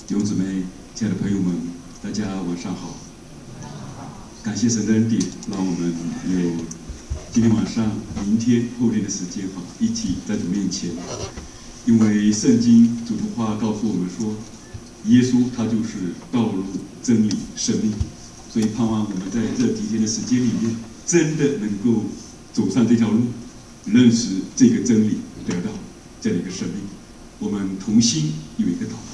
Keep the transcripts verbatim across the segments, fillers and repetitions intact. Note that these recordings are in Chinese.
弟兄姊妹、亲爱的朋友们，大家晚上好。感谢神的恩典，让我们有今天晚上、明天、后天的时间哈，一起在主面前。因为圣经主的话告诉我们说，耶稣他就是道路、真理、生命，所以盼望我们在这几天的时间里面，真的能够走上这条路，认识这个真理，得到这样的一个生命。我们同心有一个祷告。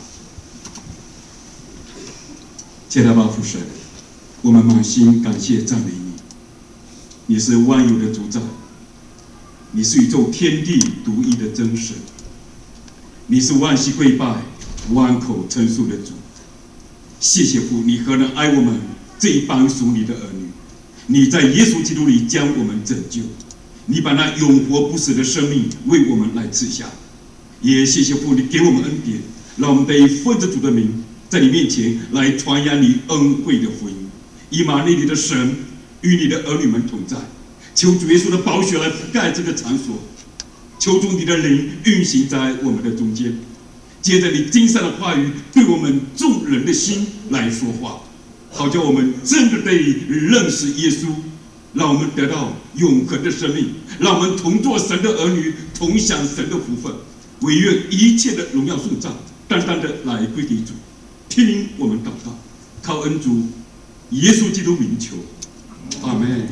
亲爱的父神，我们满心感谢赞美你，你是万有的主宰，你是宇宙天地独一的真神，你是万膝跪拜、万口称颂的主。谢谢父，你何能爱我们这一帮属你的儿女？你在耶稣基督里将我们拯救，你把那永活不死的生命为我们来赐下。也谢谢父，你给我们恩典，让我们得以奉着主的名，在你面前来传扬你恩惠的福音。以马内利的神与你的儿女们同在，求主耶稣的宝血来覆盖这个场所，求主你的灵运行在我们的中间，接着你精善的话语对我们众人的心来说话，好叫我们真的得以认识耶稣，让我们得到永恒的生命，让我们同做神的儿女，同享神的福分。惟愿一切的荣耀颂赞单单的来归给主。听我们祷告，靠恩主耶稣基督名求，阿们。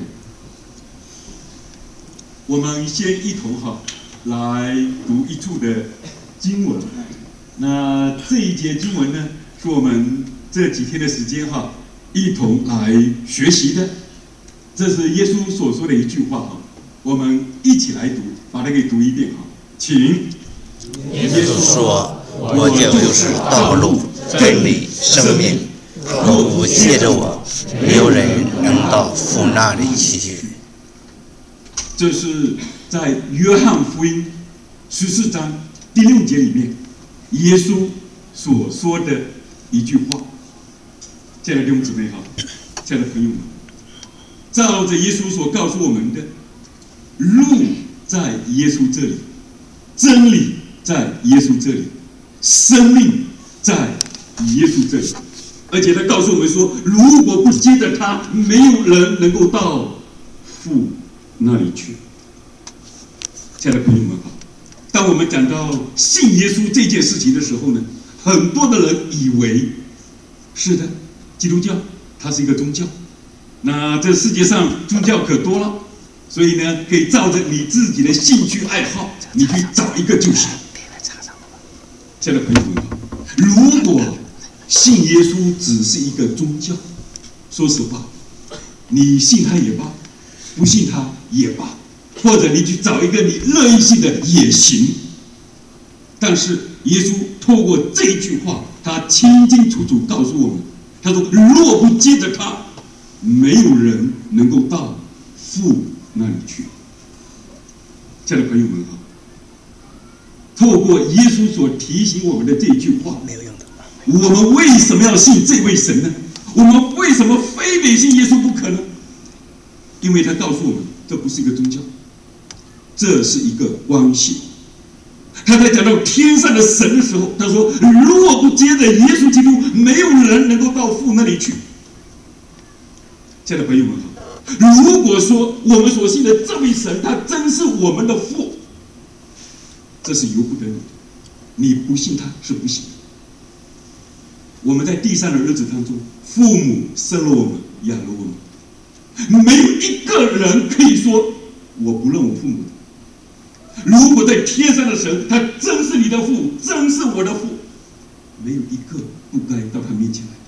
我们先一同哈来读一处的经文。那这一节经文呢，是我们这几天的时间哈一同来学习的。这是耶稣所说的一句话哈，我们一起来读，把它给读一遍哈，请。 耶稣说：“我就是道路、真理、生命，若不借着我，没有人能到父那里去。” 这是在约翰福音十四章第六节里面，耶稣所说的一句话。亲爱的弟兄姊妹好，亲爱的朋友们，照着耶稣所告诉我们的，路在耶稣这里，真理在耶稣这里，生命在耶稣这里。而且他告诉我们说，如果不接着他，没有人能够到父那里去。亲爱的朋友们好，当我们讲到信耶稣这件事情的时候呢，很多的人以为是的，基督教它是一个宗教，那这世界上宗教可多了，所以呢，可以照着你自己的兴趣爱好，你去找一个就行。亲爱的朋友们好，如果信耶稣只是一个宗教，说实话，你信他也罢，不信他也罢，或者你去找一个你乐意信的也行。但是耶稣透过这一句话，他清清楚楚告诉我们，他说：“若不接着他，没有人能够到父那里去。”亲爱的朋友们好，透过耶稣所提醒我们的这一句话，没有用的。我们为什么要信这位神呢？我们为什么非得信耶稣不可呢？因为他告诉我们，这不是一个宗教，这是一个关系。他在讲到天上的神的时候，他说：“若不接着耶稣基督，没有人能够到父那里去。”亲爱的朋友们好，如果说我们所信的这位神，他真是我们的父，这是由不得你的，你不信他是不行的。我们在地上的日子当中，父母生了我们，养了我们，没有一个人可以说我不认我父母的。如果在天上的神，他真是你的父，真是我的父，没有一个不该到他面前来。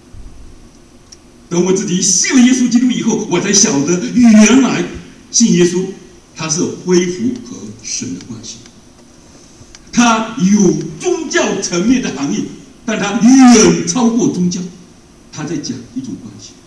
等我自己信了耶稣基督以后，我才晓得原来信耶稣他是恢复和神的关系，他有宗教层面的含义，但他远超过宗教，他在讲一种关系。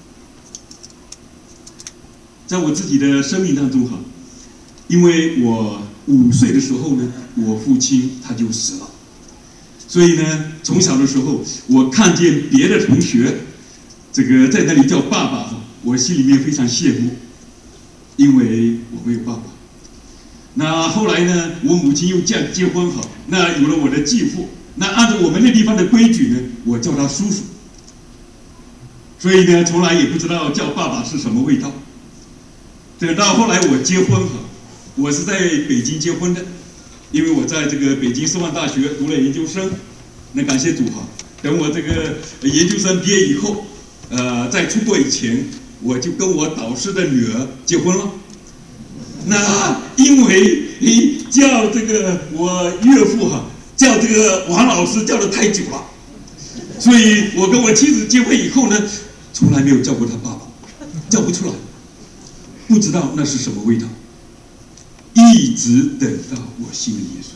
在我自己的生命当中哈，因为我五岁的时候呢，我父亲他就死了，所以呢，从小的时候我看见别的同学这个在那里叫爸爸，我心里面非常羡慕，因为我没有爸爸。那后来呢，我母亲又嫁结婚好，那有了我的继父， 那按照我们那地方的规矩呢，我叫他叔叔。所以呢，从来也不知道叫爸爸是什么味道。等到后来我结婚哈，我是在北京结婚的，因为我在这个北京师范大学读了研究生。那感谢主哈，等我这个研究生毕业以后，呃，在出国以前，我就跟我导师的女儿结婚了。那因为叫这个我岳父哈，叫这个王老师叫的太久了，所以我跟我妻子结婚以后呢，从来没有叫过他爸爸，叫不出来，不知道那是什么味道，一直等到我信了耶稣，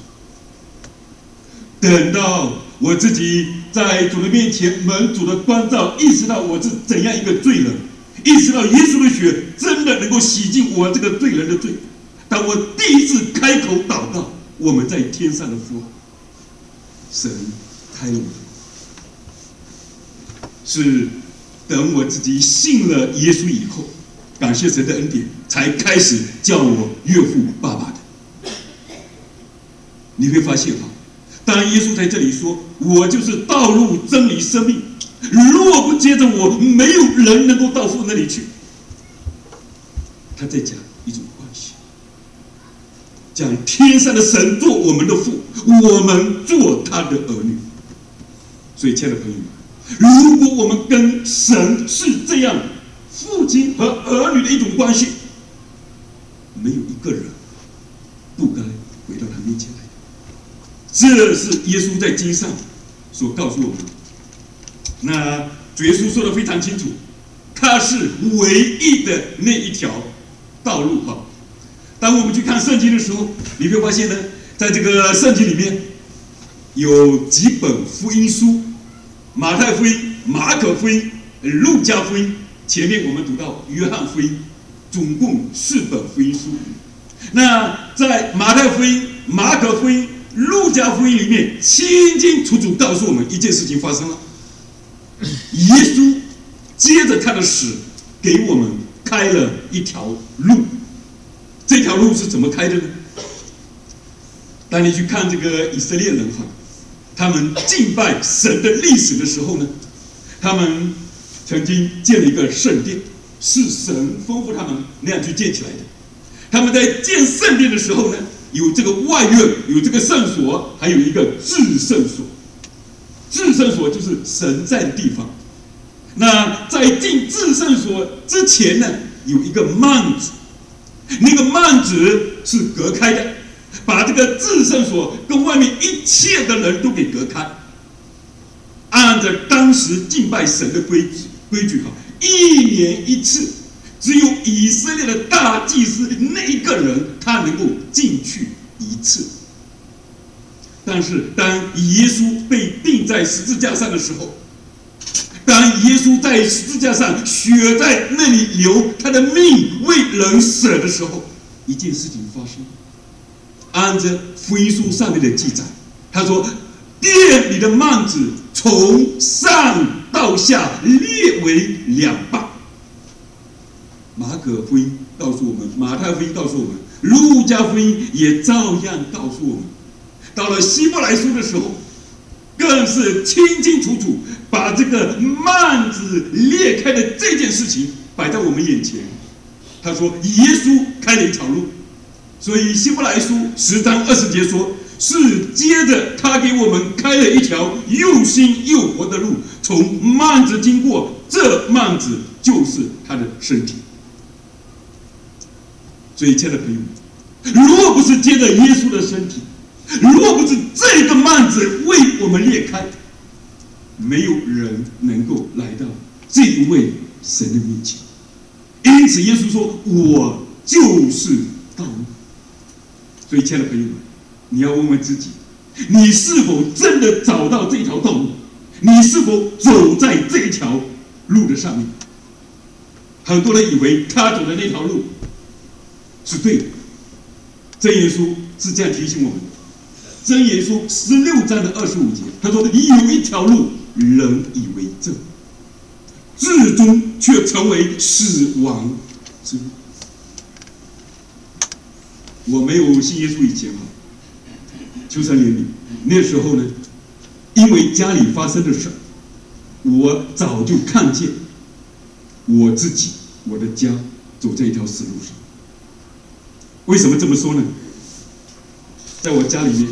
等到我自己在主的面前蒙主的光照，意识到我是怎样一个罪人，意识到耶稣的血真的能够洗净我这个罪人的罪。当我第一次开口祷告，我们在天上的父，神开了我的口，是等我自己信了耶稣以后，感谢神的恩典，才开始叫我岳父爸爸的。你会发现哈，当耶稣在这里说我就是道路真理生命，若不接着我，没有人能够到父那里去。他在讲一种关系，讲天上的神做我们的父，我们做他的儿女。所以亲爱的朋友们，如果我们跟神是这样父亲和儿女的一种关系，没有一个人不该回到他面前来。这是耶稣在经上所告诉我们的。那主耶稣说的非常清楚，他是唯一的那一条道路哈。当我们去看圣经的时候，你会发现呢，在这个圣经里面有几本福音书，马太福音、马可福音、路加福音，前面我们读到约翰福音，总共四本福音书。那在马太福音、马可福音、路加福音里面，清清楚楚告诉我们一件事情发生了。耶稣接着他的死，给我们开了一条路。这条路是怎么开的呢？当你去看这个以色列人哈，他们敬拜神的历史的时候呢，他们曾经建了一个圣殿，是神吩咐他们那样去建起来的。他们在建圣殿的时候呢，有这个外院，有这个圣所，还有一个至圣所。至圣所就是神在的地方。那在进至圣所之前呢，有一个幔子，那个幔子是隔开的，把这个至圣所跟外面一切的人都给隔开。按照当时敬拜神的规矩规矩哈，一年一次，只有以色列的大祭司那一个人，他能够进去一次。但是当耶稣被钉在十字架上的时候，当耶稣在十字架上血在那里流，他的命为人舍的时候，一件事情发生。按着福音书上面的记载，他说殿里的幔子从上到下裂为两半。马可福音告诉我们，马太福音告诉我们，路加福音也照样告诉我们。到了希伯来书的时候，更是清清楚楚把这个幔子裂开的这件事情摆在我们眼前。他说耶稣开了一条路，所以希伯来书十章二十节说，是接着他给我们开了一条又新又活的路，从幔子经过，这幔子就是他的身体。所以亲爱的朋友们，若不是接着耶稣的身体，若不是这个幔子为我们裂开，没有人能够来到这一位神的面前。因此耶稣说我就是道路。所以亲爱的朋友们，你要问问自己，你是否真的找到这条道路？你是否走在这条路的上面？很多人以为他走的那条路是对的。真耶稣是这样提醒我们的。真耶稣十六章的二十五节，他说有一条路人以为正，至终却成为死亡之路。我没有信耶稣以前啊，求神怜悯，那时候呢， 因为家里发生的事，我早就看见我自己、我的家走这一条死路上。为什么这么说呢？在我家里面，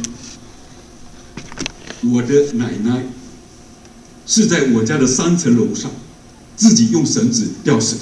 我的奶奶是在我家的三层楼上自己用绳子吊死的。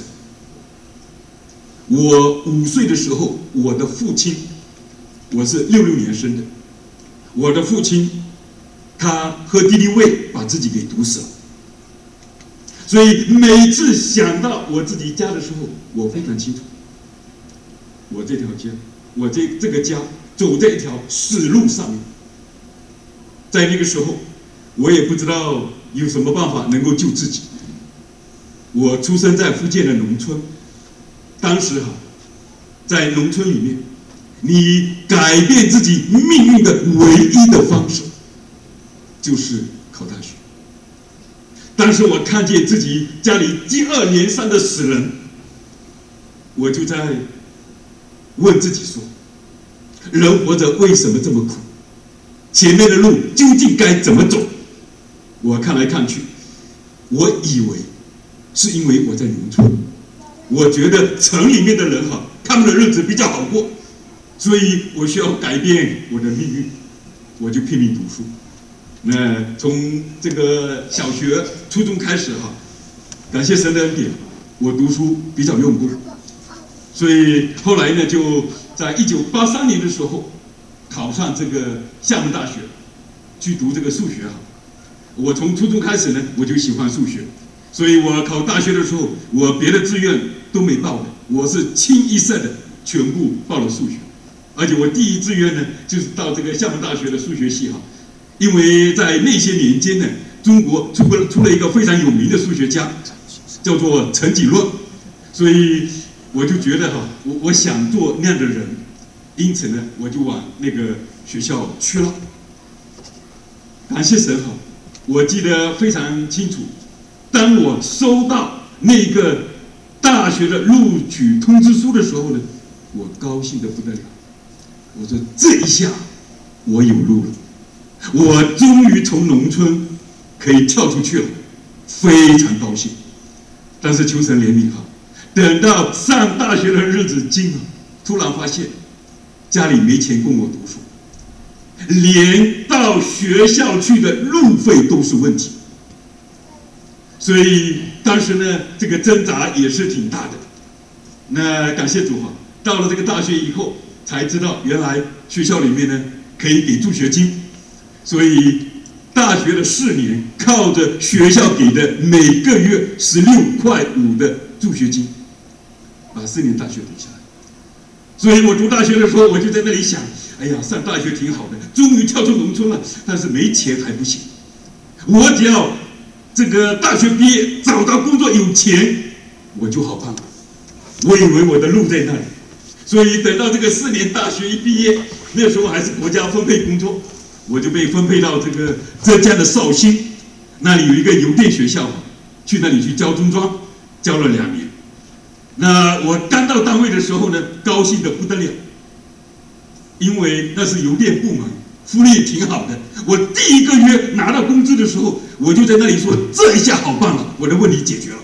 我五岁的时候，我的父亲，我是六六年生的，我的父亲他喝敌敌畏把自己给毒死了。所以每次想到我自己家的时候，我非常清楚，我这条家，我这这个家走在一条死路上面。在那个时候，我也不知道有什么办法能够救自己。我出生在福建的农村，当时哈，在农村里面，你改变自己命运的唯一的方式，就是考大学。当时我看见自己家里接二连三的死人，我就在问自己说：人活着为什么这么苦？前面的路究竟该怎么走？我看来看去，我以为是因为我在农村，我觉得城里面的人好，他们的日子比较好过，所以我需要改变我的命运，我就拼命读书。那从这个小学、初中开始哈，感谢神的恩典，我读书比较用功，所以后来呢，就在一九八三年的时候考上这个厦门大学，去读这个数学哈。我从初中开始呢，我就喜欢数学，所以我考大学的时候，我别的志愿都没报的，我是清一色的全部报了数学，而且我第一志愿呢，就是到这个厦门大学的数学系哈。因为在那些年间呢，中国出了出了一个非常有名的数学家，叫做陈己论，所以我就觉得哈，我我想做那样的人，因此呢，我就往那个学校去了。感谢神哈，我记得非常清楚，当我收到那个大学的录取通知书的时候呢，我高兴得不得了，我说这一下我有路了。我终于从农村可以跳出去了，非常高兴。但是求神怜悯哈，等到上大学的日子近了，突然发现家里没钱供我读书，连到学校去的路费都是问题。所以当时呢，这个挣扎也是挺大的。那感谢主哈，到了这个大学以后，才知道原来学校里面呢可以给助学金。所以大学的四年，靠着学校给的每个月十六块五的助学金，把四年大学读下来。所以我读大学的时候，我就在那里想：哎呀，上大学挺好的，终于跳出农村了，但是没钱还不行。我只要这个大学毕业，找到工作有钱，我就好办了。我以为我的路在那里，所以等到这个四年大学一毕业，那时候还是国家分配工作。我就被分配到这个浙江的绍兴，那里有一个邮电学校，去那里去教中专，教了两年。那我刚到单位的时候呢，高兴得不得了，因为那是邮电部门，福利挺好的。我第一个月拿到工资的时候，我就在那里说：这一下好办了，我的问题解决了，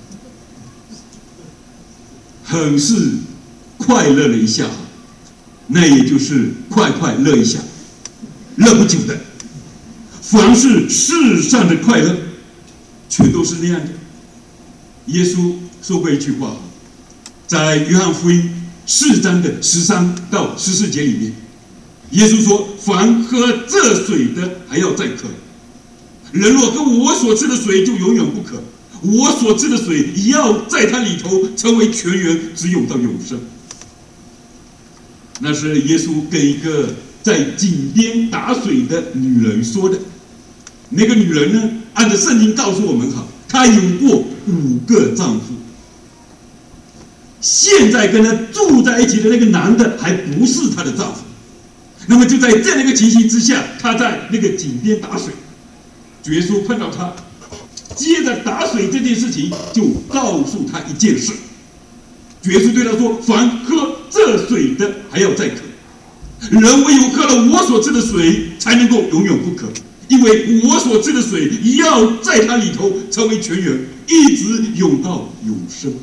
很是快乐了一下，那也就是快快乐一下。乐不久的，凡是世上的快乐，全都是那样的。耶稣说过一句话，在约翰福音四章的十三到十四节里面，耶稣说：凡喝这水的，还要再渴；人若喝我所赐的水，就永远不渴。我所赐的水，也要在它里头成为泉源，直涌到永生。那是耶稣跟一个在井边打水的女人说的。那个女人呢，按照圣经告诉我们哈，她有过五个丈夫，现在跟她住在一起的那个男的还不是她的丈夫。那么就在这样的一个情形之下，她在那个井边打水，主耶稣碰到她，接着打水这件事情就告诉她一件事。主耶稣对她说：凡喝这水的，还要再渴。人唯有喝了我所赐的水，才能够永远不渴。 因为我所赐的水要在它里头成为泉源，一直涌到永生。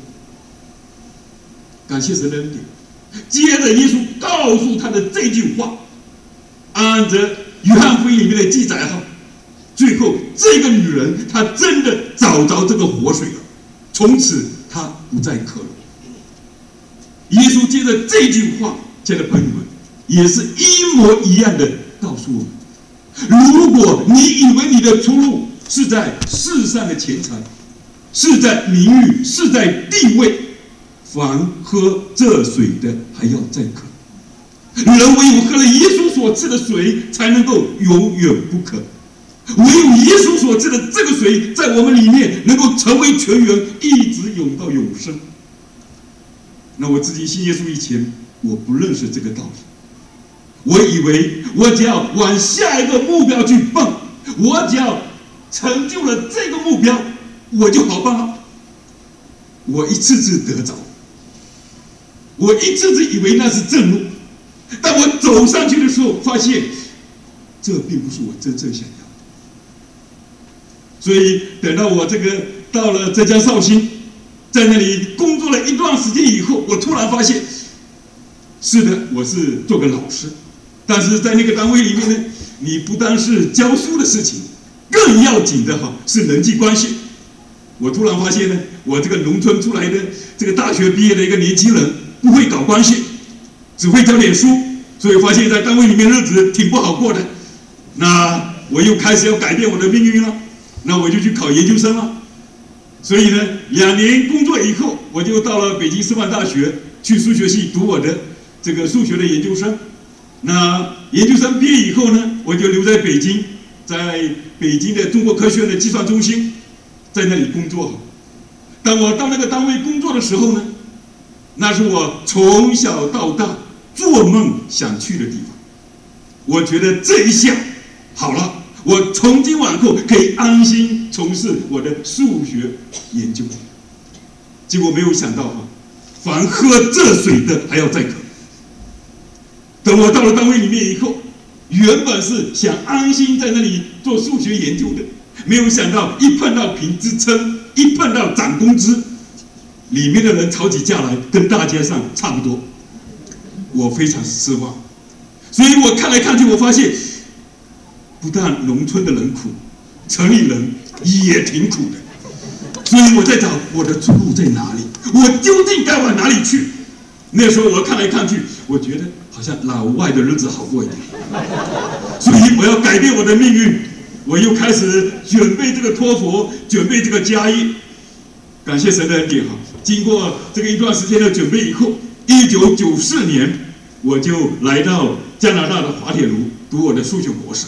感谢神的恩典。接着耶稣告诉他的这句话，按着约翰福音里面的记载哈，最后这个女人她真的找着这个活水了，从此她不再渴了。耶稣接着这句话，亲爱的朋友们，也是一模一样的告诉我们：如果你以为你的出路是在世上的钱财，是在名誉，是在地位，凡喝这水的还要再渴。人唯有喝了耶稣所赐的水，才能够永远不渴。唯有耶稣所赐的这个水，在我们里面能够成为泉源，一直涌到永生。那我自己信耶稣以前，我不认识这个道理。我以为我只要往下一个目标去蹦，我只要成就了这个目标，我就好棒了。我一次次得着，我一次次以为那是正路，当我走上去的时候，发现这并不是我真正想要的。所以等到我这个到了浙江绍兴，在那里工作了一段时间以后，我突然发现，是的，我是做个老师，但是在那个单位里面呢，你不单是教书的事情，更要紧的哈是人际关系。我突然发现呢，我这个农村出来的这个大学毕业的一个年轻人，不会搞关系，只会教点书，所以发现在单位里面日子挺不好过的。那我又开始要改变我的命运了，那我就去考研究生了。所以呢，两年工作以后，我就到了北京师范大学去数学系读我的这个数学的研究生。那研究生毕业以后呢，我就留在北京，在北京的中国科学院的计算中心，在那里工作。当我到那个单位工作的时候呢，那是我从小到大做梦想去的地方。我觉得这一下好了，我从今往后可以安心从事我的数学研究。结果没有想到哈，凡喝这水的还要再渴。等我到了单位里面以后，原本是想安心在那里做数学研究的，没有想到一碰到评职称，一碰到涨工资，里面的人吵起架来，跟大街上差不多，我非常失望。所以我看来看去，我发现不但农村的人苦，城里人也挺苦的。所以我在找我的出路在哪里，我究竟该往哪里去？那时候我看来看去，我觉得好像老外的日子好过一点，所以我要改变我的命运。我又开始准备这个托福，准备这个加一。感谢神的恩典哈！经过这个一段时间的准备以后，一九九四年我就来到加拿大的滑铁卢读我的数学博士。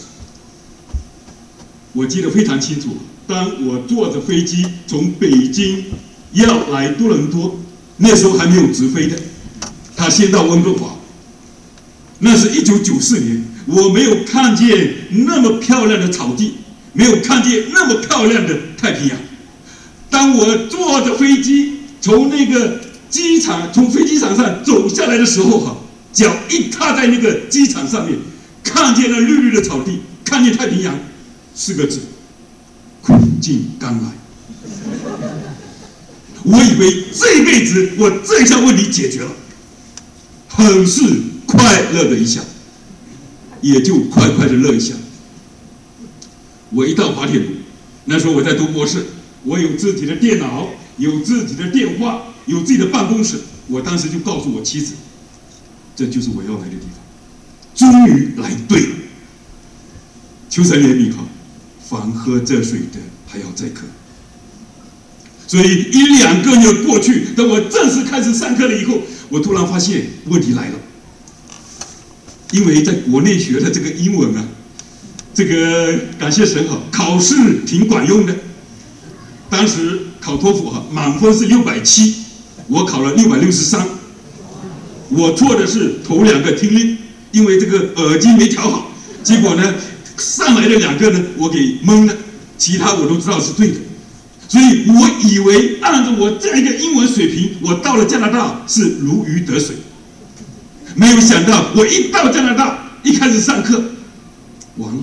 我记得非常清楚，当我坐着飞机从北京要来多伦多，那时候还没有直飞的，他先到温哥华。那是一九九四年，我没有看见那么漂亮的草地，没有看见那么漂亮的太平洋。当我坐着飞机从那个机场从飞机场上走下来的时候哈，脚一踏在那个机场上面，看见了绿绿的草地，看见太平洋，四个字：苦尽甘来。我以为这辈子我这项问题解决了，很是快乐的一下，也就快快的乐一下。我一到滑铁卢，那时候我在读博士，我有自己的电脑，有自己的电话，有自己的办公室。我当时就告诉我妻子，这就是我要来的地方，终于来对了。求神怜悯哈，凡喝这水的还要再渴。所以一两个月过去，等我正式开始上课了以后，我突然发现问题来了。因为在国内学的这个英文啊，这个感谢神哈，考试挺管用的。当时考托福哈，满分是六百七，我考了六百六十三。我错的是头两个听力，因为这个耳机没调好，结果呢上来的两个呢我给蒙了，其他我都知道是对的。所以我以为按照我这样一个英文水平，我到了加拿大是如鱼得水。没有想到，我一到加拿大，一开始上课，完了，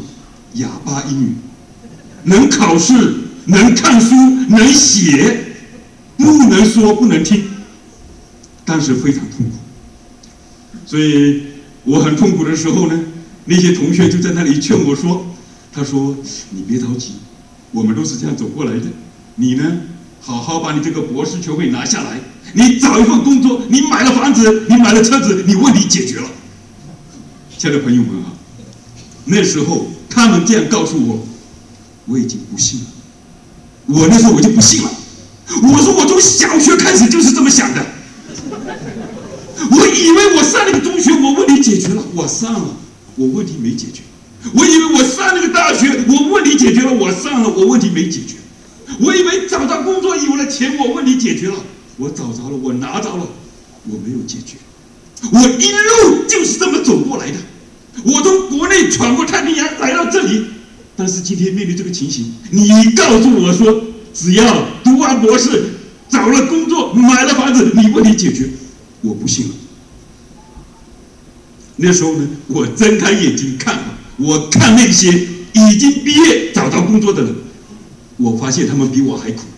哑巴英语，能考试，能看书，能写，不能说，不能听，当时非常痛苦。所以我很痛苦的时候呢，那些同学就在那里劝我说：“他说你别着急，我们都是这样走过来的。你呢，好好把你这个博士学位拿下来，你找一份工作，你买了房子，你买了车子，你问题解决了。”亲爱的朋友们啊，那时候他们这样告诉我，我已经不信了。我那时候我就不信了。我说我从小学开始就是这么想的。我以为我上那个中学，我问题解决了，我上了，我问题没解决。我以为我上那个大学，我问题解决了，我上了，我问题没解决。我以为找到工作有了钱，我问题解决了，我找着了，我拿着了，我没有解决。我一路就是这么走过来的。我从国内闯过太平洋来到这里，但是今天面对这个情形，你告诉我说，只要读完博士，找了工作，买了房子，你问题解决，我不信了。那时候呢，我睁开眼睛看，我看那些已经毕业找到工作的人，我发现他们比我还苦。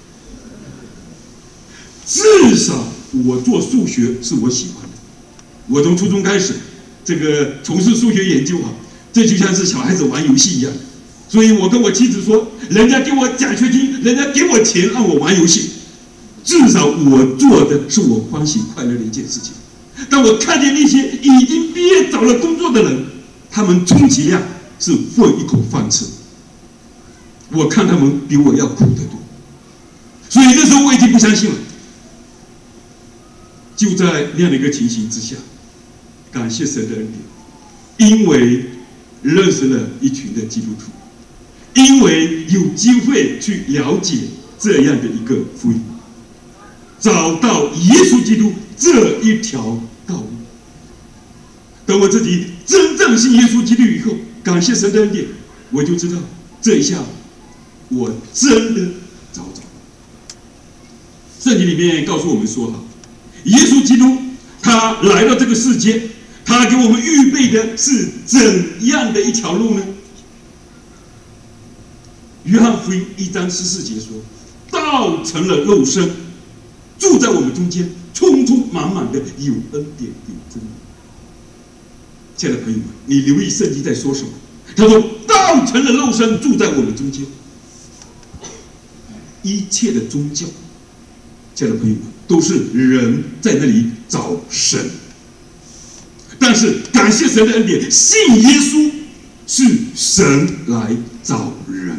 至少我做数学是我喜欢的，我从初中开始，这个从事数学研究啊，这就像是小孩子玩游戏一样。所以我跟我妻子说，人家给我奖学金，人家给我钱让我玩游戏，至少我做的是我欢喜快乐的一件事情。当我看见那些已经毕业找了工作的人，他们充其量是混一口饭吃，我看他们比我要苦得多。所以那时候我已经不相信了。就在那样的一个情形之下，感谢神的恩典，因为认识了一群的基督徒，因为有机会去了解这样的一个福音，找到耶稣基督这一条道路。等我自己真正信耶稣基督以后，感谢神的恩典，我就知道这一下我真的找着了。圣经里面告诉我们说哈，耶稣基督他来到这个世界，他给我们预备的是怎样的一条路呢？约翰福音一章十四节说，道成了肉身，住在我们中间，充充满满的有恩典有真理。亲爱的朋友们，你留意圣经在说什么？他说道成了肉身，住在我们中间。一切的宗教，亲爱的朋友们，都是人在那里找神，但是感谢神的恩典，信耶稣是神来找人，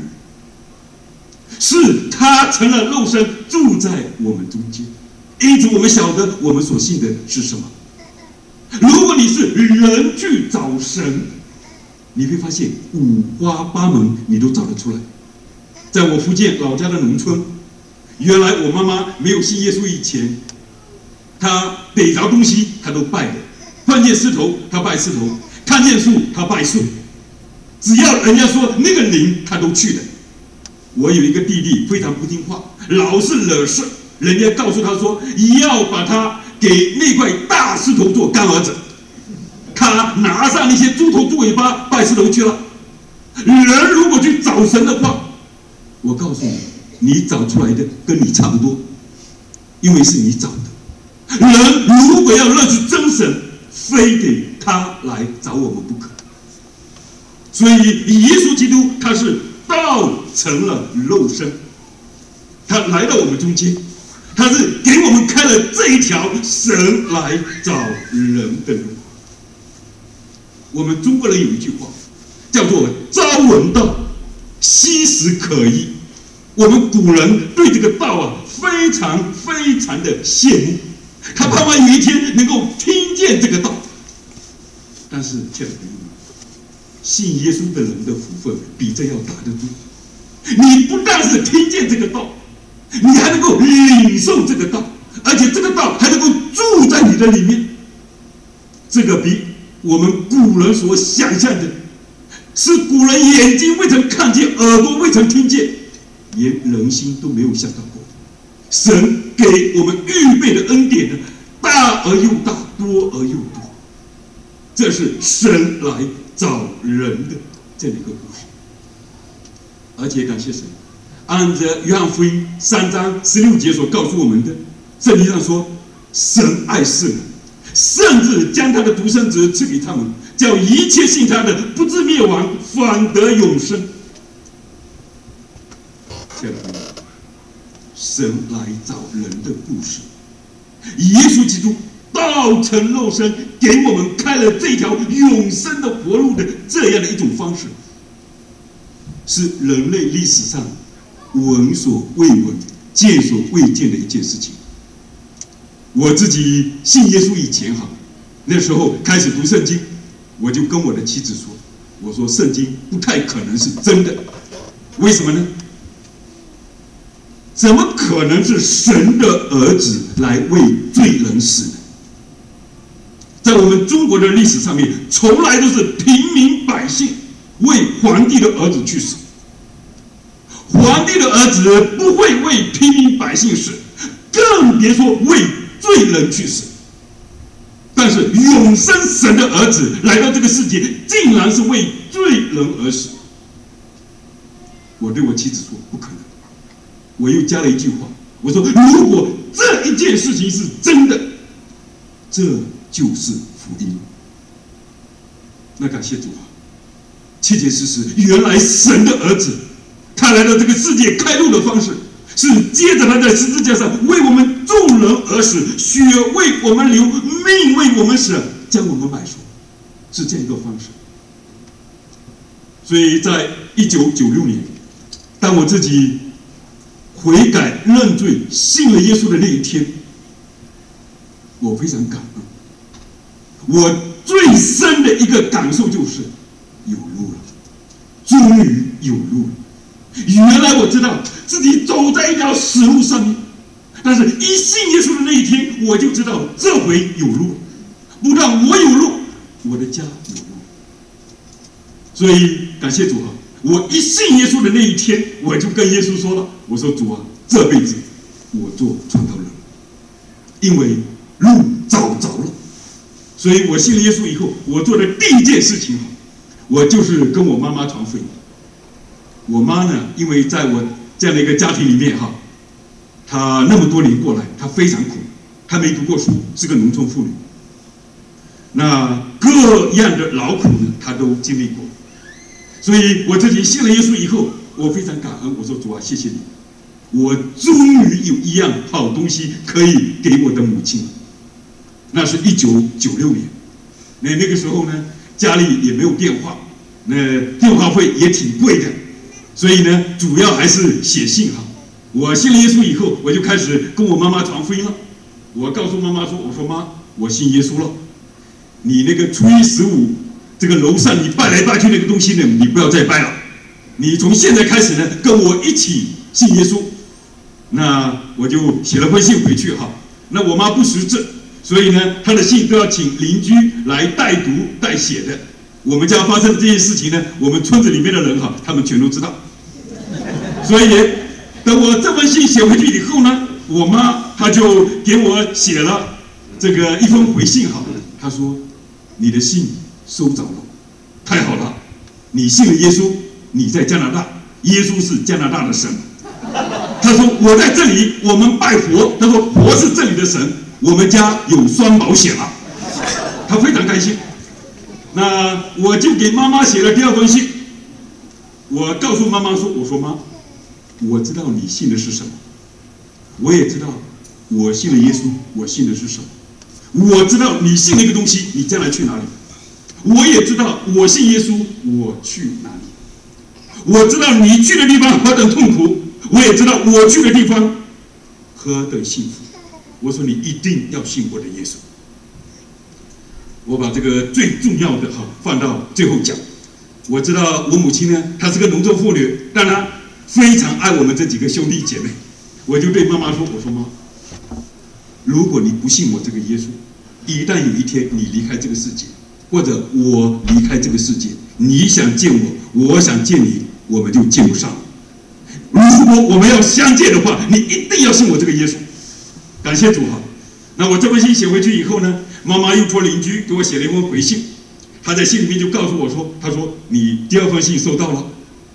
是他成了肉身住在我们中间。因此我们晓得我们所信的是什么。如果你是人去找神，你会发现五花八门你都找得出来。在我福建老家的农村，原来我妈妈没有信耶稣以前，她逮着东西她都拜的，看见石头她拜石头，看见树她拜树，只要人家说那个灵她都去的。我有一个弟弟非常不听话，老是惹事，人家告诉他说要把他给那块大石头做干儿子，他拿上那些猪头猪尾巴拜石头去了。人如果去找神的话，我告诉你，你找出来的跟你差不多，因为是你找的。人如果要认识真神，非得他来找我们不可。所以耶稣基督他是道成了肉身，他来到我们中间，他是给我们开了这一条神来找人的路。我们中国人有一句话叫做朝闻道，夕死可矣。我们古人对这个道啊非常非常的羡慕，他盼望有一天能够听见这个道。但是亲爱的朋友们，信耶稣的人的福分比这要大得多。你不但是听见这个道，你还能够领受这个道，而且这个道还能够住在你的里面。这个比我们古人所想象的，是古人眼睛未曾看见，耳朵未曾听见，连人心都没有想到过。神给我们预备的恩典呢，大而又大，多而又多。这是神来找人的这样的一个故事。 而且感谢神，按着约翰福音三章十六节所告诉我们的，圣经上说，神爱世人，甚至将他的独生子赐给他们，叫一切信他的不至灭亡，反得永生。亲爱的朋友，神来找人的故事，耶稣基督道成肉身，给我们开了这条永生的活路的这样的一种方式，是人类历史上闻所未闻、见所未见的一件事情。我自己信耶稣以前哈，那时候开始读圣经，我就跟我的妻子说，我说圣经不太可能是真的，为什么呢？怎么可能是神的儿子来为罪人死呢？在我们中国的历史上面，从来都是平民百姓为皇帝的儿子去死，皇帝的儿子不会为平民百姓死，更别说为罪人去死。但是永生神的儿子来到这个世界，竟然是为罪人而死。我对我妻子说，不可能。我又加了一句话，我说，如果这一件事情是真的，这就是福音。那感谢主啊，切切实实，原来神的儿子他来到这个世界开路的方式，是接着他在十字架上为我们众人而死，血为我们流，命为我们死，将我们买赎，是这样一个方式。所以在一九九六年，当我自己悔改认罪信了耶稣的那一天，我非常感恩。我最深的一个感受就是有路了，终于有路了。原来我知道自己走在一条死路上面，但是一信耶稣的那一天，我就知道这回有路了。不但我有路，我的家有路。所以感谢主啊！我一信耶稣的那一天，我就跟耶稣说了，我说主啊，这辈子我做传道人，因为路找着了。所以我信了耶稣以后，我做的第一件事情，我就是跟我妈妈传福音。我妈呢，因为在我这样的一个家庭里面哈，她那么多年过来，她非常苦，她没读过书，是个农村妇女。那各样的劳苦呢，她都经历过。所以我自己信了耶稣以后，我非常感恩。我说主啊，谢谢你，我终于有一样好东西可以给我的母亲。那是一九九六年，那那个时候呢，家里也没有电话，那电话费也挺贵的，所以呢，主要还是写信哈。我信了耶稣以后，我就开始跟我妈妈传福音了。我告诉妈妈说：“我说妈，我信耶稣了，你那个初一十五。”这个楼上你拜来拜去那个东西呢，你不要再拜了。你从现在开始呢，跟我一起信耶稣。那我就写了封信回去哈。那我妈不识字，所以呢，她的信都要请邻居来代读代写的。我们家发生的这件事情呢，我们村子里面的人哈，他们全都知道。所以等我这封信写回去以后呢，我妈她就给我写了这个一封回信哈。她说：“你的信收着了，太好了！你信了耶稣，你在加拿大，耶稣是加拿大的神。”他说：“我在这里，我们拜佛。”他说：“佛是这里的神，我们家有双保险了。”他非常开心。那我就给妈妈写了第二封信。我告诉妈妈说：“我说妈，我知道你信的是什么，我也知道我信了耶稣，我信的是什么。我知道你信那个东西，你将来去哪里？我也知道我信耶稣，我去哪里？我知道你去的地方何等痛苦，我也知道我去的地方何等幸福。我说你一定要信我的耶稣。”我把这个最重要的哈放到最后讲。我知道我母亲呢，她是个农村妇女，当然非常爱我们这几个兄弟姐妹。我就对妈妈说：“我说妈，如果你不信我这个耶稣，一旦有一天你离开这个世界，或者我离开这个世界，你想见我，我想见你，我们就见不上了。如果我们要相见的话，你一定要信我这个耶稣。”感谢主哈。那我这封信写回去以后呢，妈妈又托邻居给我写了一封回信。她在信里面就告诉我说：“她说你第二封信收到了，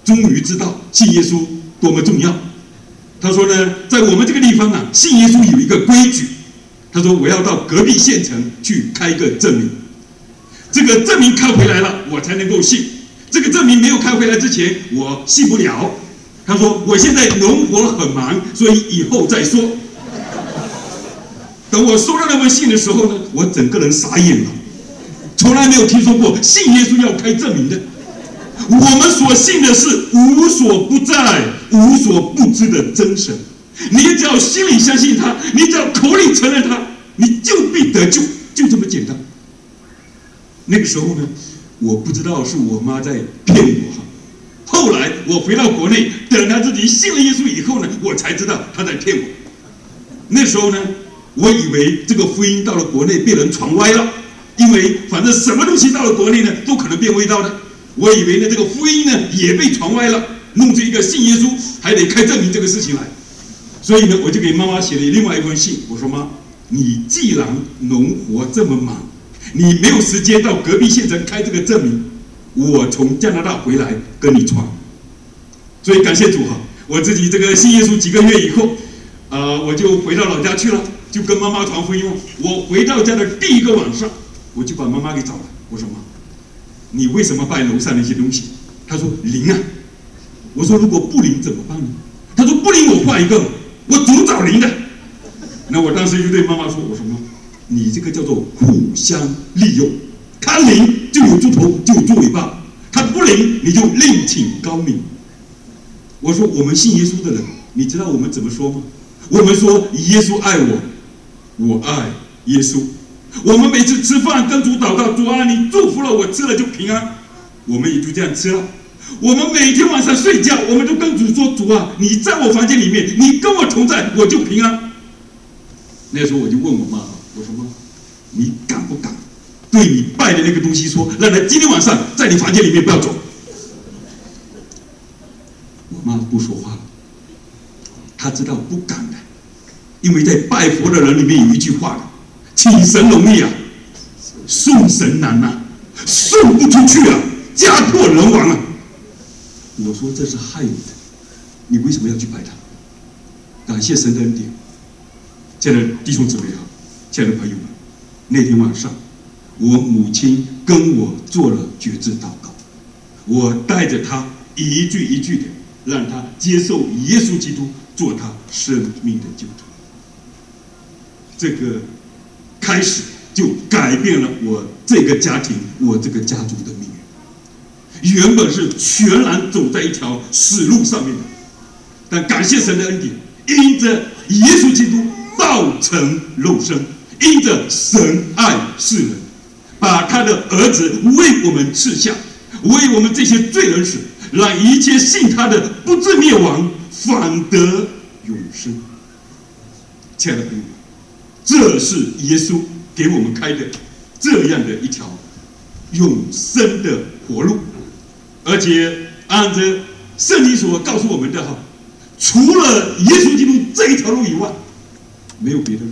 终于知道信耶稣多么重要。他说呢，在我们这个地方啊，信耶稣有一个规矩。他说我要到隔壁县城去开个证明，这个证明开回来了，我才能够信。这个证明没有开回来之前，我信不了。他说我现在农活很忙，所以以后再说。等我收到那封信的时候呢，我整个人傻眼了，从来没有听说过信耶稣要开证明的。我们所信的是无所不在、无所不知的真神。你只要心里相信他，你只要口里承认他，你就必得救，就这么简单。那个时候呢，我不知道是我妈在骗我哈。后来我回到国内，等他自己信了耶稣以后呢，我才知道他在骗我。那时候呢，我以为这个福音到了国内被人传歪了，因为反正什么东西到了国内呢，都可能变味道的。我以为呢，这个福音呢也被传歪了，弄出一个信耶稣还得开证明这个事情来。所以呢，我就给妈妈写了另外一封信，我说妈，你既然农活这么忙，你没有时间到隔壁县城开这个证明，我从加拿大回来跟你传。所以感谢主哈，我自己这个信耶稣几个月以后，呃，我就回到老家去了，就跟妈妈传福音。我回到家的第一个晚上，我就把妈妈给找来，我说妈，你为什么拜楼上那些东西？她说灵啊。我说如果不灵怎么办呢？她说不灵我换一个，我总找灵的。那我当时就对妈妈说，我说妈，你这个叫做互相利用，他灵就有猪头就有猪尾巴，他不灵你就另请高明。我说我们信耶稣的人，你知道我们怎么说吗？我们说耶稣爱我，我爱耶稣。我们每次吃饭跟主祷告，主啊，你祝福了我，吃了就平安，我们也就这样吃了。我们每天晚上睡觉，我们都跟主说，主啊，你在我房间里面，你跟我同在，我就平安。那时候我就问我妈，我说妈，你敢不敢对你拜的那个东西说，让他今天晚上在你房间里面不要走？我妈不说话了，她知道不敢的，因为在拜佛的人里面有一句话的，请神容易啊，送神难啊，送不出去啊，家破人亡啊。我说这是害你的，你为什么要去拜他？感谢神的恩典。亲爱的弟兄姊妹好，亲爱的朋友们，那天晚上我母亲跟我做了决志祷告，我带着她一句一句的让她接受耶稣基督做她生命的救主。这个开始就改变了我这个家庭，我这个家族的命运。原本是全然走在一条死路上面的，但感谢神的恩典，因着耶稣基督道成肉身，因着神爱世人，把他的儿子为我们赐下，为我们这些罪人死，让一切信他的不至灭亡，反得永生。亲爱的朋友们，这是耶稣给我们开的这样的一条永生的活路。而且按着圣经所告诉我们的哈，除了耶稣基督这一条路以外，没有别的路。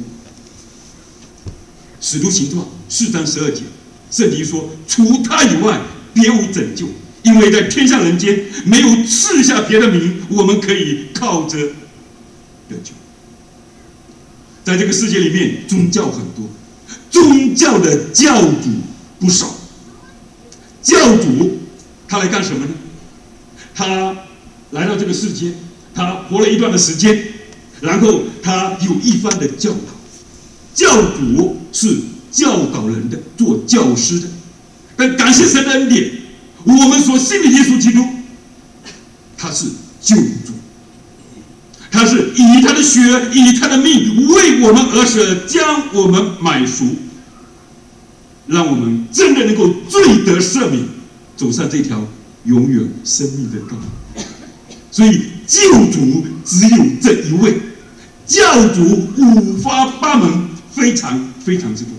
使徒行传四章十二节，圣经说，除他以外别无拯救，因为在天下人间没有赐下别的名，我们可以靠着得救。在这个世界里面，宗教很多，宗教的教主不少。教主他来干什么呢？他来到这个世界，他活了一段的时间，然后他有一番的教导。教主是教导人的，做教师的。但感谢神的恩典，我们所信的耶稣基督，他是救主，他是以他的血，以他的命为我们而舍，将我们买赎，让我们真的能够罪得赦免，走上这条永远生命的道路。所以救主只有这一位，教主五花八门，非常非常之多。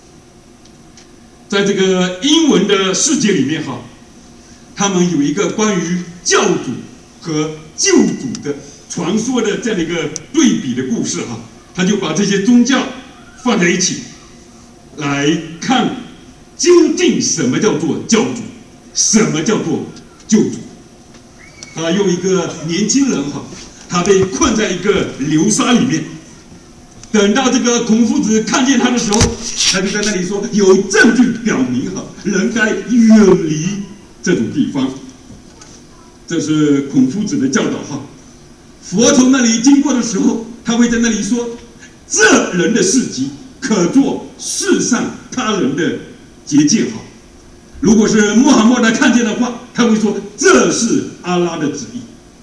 在这个英文的世界里面哈，他们有一个关于教主和救主的传说的这样的一个对比的故事哈，他就把这些宗教放在一起来看，究竟什么叫做教主，什么叫做救主。 啊，用一个年轻人哈，他被困在一个流沙里面。等到这个孔夫子看见他的时候，他就在那里说：“有证据表明哈，人该远离这种地方。”这是孔夫子的教导哈。佛从那里经过的时候，他会在那里说：“这人的事迹可做世上他人的结界哈。”如果是穆罕默德看见的话，他会说：“这是阿拉的旨意。”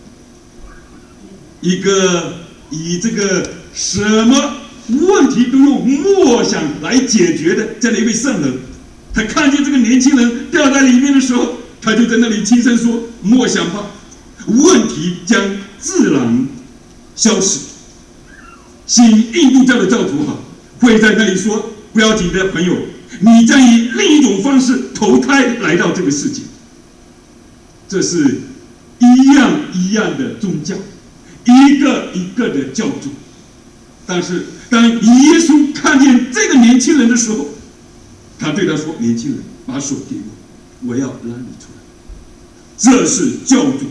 一个以这个什么问题都用默想来解决的这样的一位圣人，他看见这个年轻人掉在里面的时候，他就在那里轻声说：“默想吧，问题将自然消失。”信印度教的教徒哈会在那里说：“不要紧的朋友，你将以另一种方式投胎来到这个世界。”这是一样一样的宗教，一个一个的教主。但是当耶稣看见这个年轻人的时候，他对他说：“年轻人，把手给我，我要拉你出来。”这是教主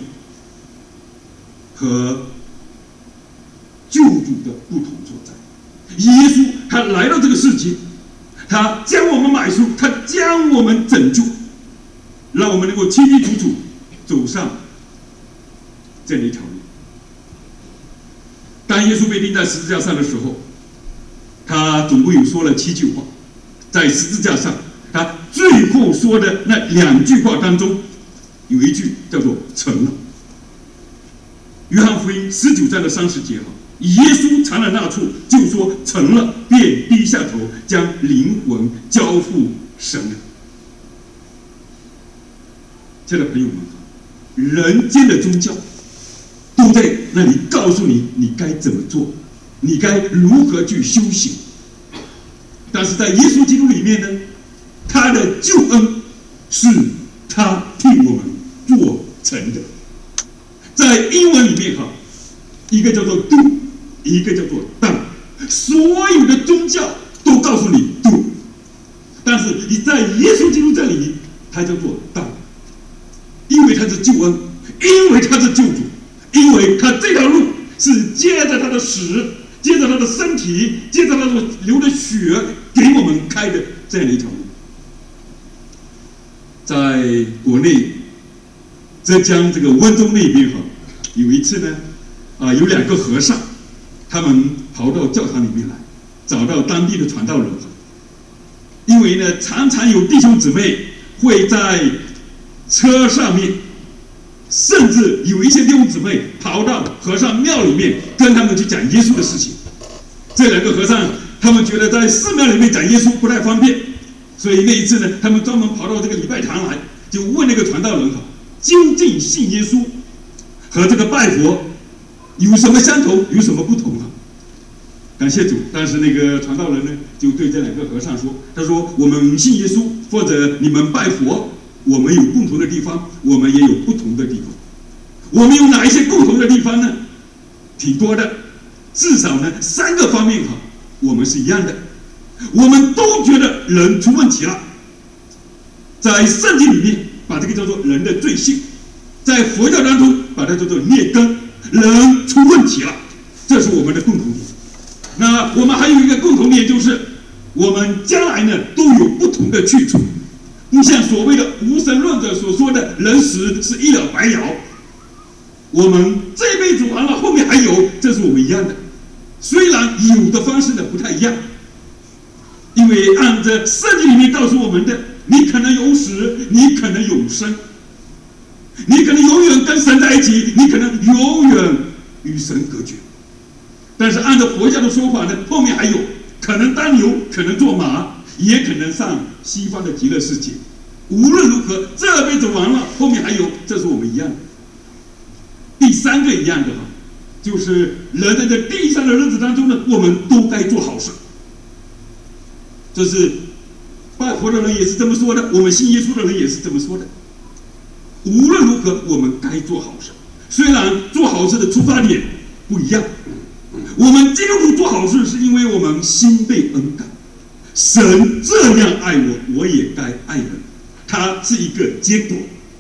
和救主的不同所在。耶稣他来到这个世界，他将我们买赎，他将我们拯救，让我们能够清清楚楚走上这样一条路。当耶稣被钉在十字架上的时候，他总共有说了七句话。在十字架上，他最后说的那两句话当中，有一句叫做“成了”。约翰福音十九章的三十节哈，耶稣尝了那处，就说“成了”，便低下头，将灵魂交付神了。亲爱的朋友们，人间的宗教都在那里告诉你你该怎么做，你该如何去修行。但是在耶稣基督里面呢，他的救恩是他替我们做成的。在英文里面哈，一个叫做 do， 一个叫做 done。所有的宗教都告诉你 do， 但是你在耶稣基督这里，他叫做 done， 因为他是救恩，因为他是救主，因为他这条路是借着他的死，借着他的身体，借着他的流的血给我们开的这样的一条路。在国内浙江这个温州那边哈，有一次呢，啊、呃，有两个和尚，他们跑到教堂里面来，找到当地的传道人，因为呢，常常有弟兄姊妹会在车上面，甚至有一些弟兄姊妹跑到和尚庙里面跟他们去讲耶稣的事情。这两个和尚他们觉得在寺庙里面讲耶稣不太方便，所以那一次呢，他们专门跑到这个礼拜堂来，就问那个传道人哈，究竟信耶稣和这个拜佛有什么相同，有什么不同啊？感谢主，但是那个传道人呢，就对这两个和尚说：“他说我们信耶稣或者你们拜佛，我们有共同的地方，我们也有不同的地方。我们有哪一些共同的地方呢？挺多的，至少呢三个方面哈，我们是一样的。我们都觉得人出问题了，在圣经里面把这个叫做人的罪性，在佛教当中把它叫做孽根，人出问题了，这是我们的共同点。那我们还有一个共同点，就是我们将来呢都有不同的去处，不像所谓的无神论者所说的人死是一了百了。我们这辈子完了，后面还有，这是我们一样的。虽然有的方式呢不太一样，因为按照圣经里面告诉我们的，你可能有死，你可能永生，你可能永远跟神在一起，你可能永远与神隔绝。但是按照佛教的说法呢，后面还有可能当牛，可能做马，也可能上西方的极乐世界。无论如何，这辈子完了，后面还有，这是我们一样的。第三个一样的哈，就是人在这地上的日子当中呢，我们都该做好事。这是拜佛的人也是这么说的，我们信耶稣的人也是这么说的。无论如何，我们该做好事。虽然做好事的出发点不一样，我们基督徒做好事是因为我们心被恩感，神这样爱我，我也该爱人，它是一个结果。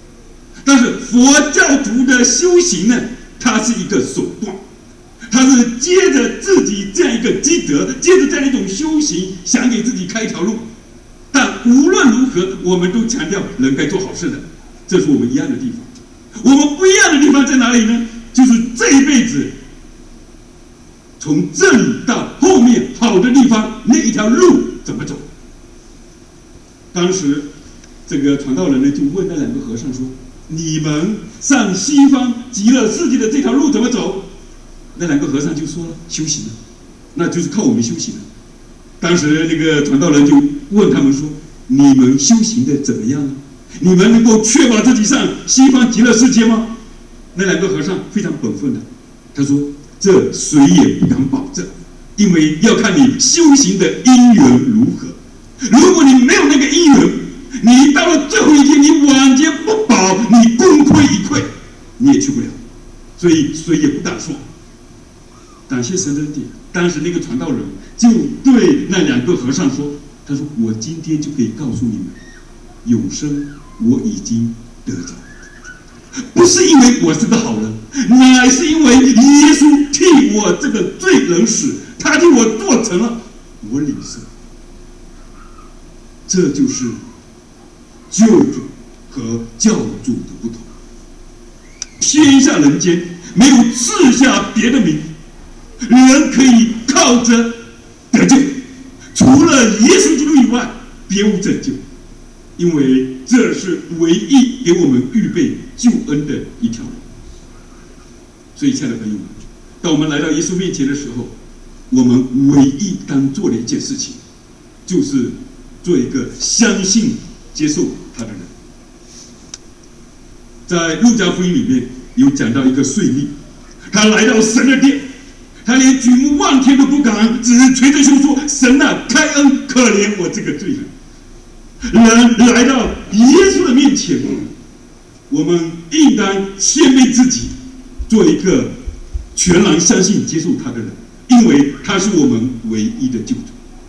但是佛教徒的修行呢，它是一个手段，它是接着自己这样一个积德，接着这样一种修行，想给自己开一条路。但无论如何，我们都强调人该做好事的，这是我们一样的地方。我们不一样的地方在哪里呢？就是这一辈子，从正到后面好的地方那一条路怎么走？当时这个传道人呢，就问那两个和尚说：“你们上西方极乐世界的这条路怎么走？”那两个和尚就说了：“修行了，那就是靠我们修行了。”当时那个传道人就问他们说：“你们修行的怎么样呢？你们能够确保自己上西方极乐世界吗？”那两个和尚非常本分的，他说：“这谁也不敢保证，因为要看你修行的因缘如何。如果你没有那个因缘，你到了最后一天，你晚节不保，你功亏一篑，你也去不了。所以谁也不敢说。”感谢神的恩典，当时那个传道人就对那两个和尚说：“他说我今天就可以告诉你们，永生我已经得着，不是因为我是个好人，乃是因为耶稣替我这个罪人死，他替我做成了我领受。这就是救主和教主的不同。天下人间没有赐下别的名，人可以靠着得救，除了耶稣基督以外，别无拯救，因为这是唯一给我们预备救恩的一条路。所以，亲爱的朋友们，当我们来到耶稣面前的时候，我们唯一当做的一件事情，就是做一个相信、接受他的人。在路加福音里面有讲到一个税吏，他来到神的殿，他连举目望天都不敢，只是捶着胸说：“神啊，开恩，可怜我这个罪人。”人来到耶稣的面前，我们应当谦卑自己，做一个全然相信、接受他的人，因为他是我们唯一的救主。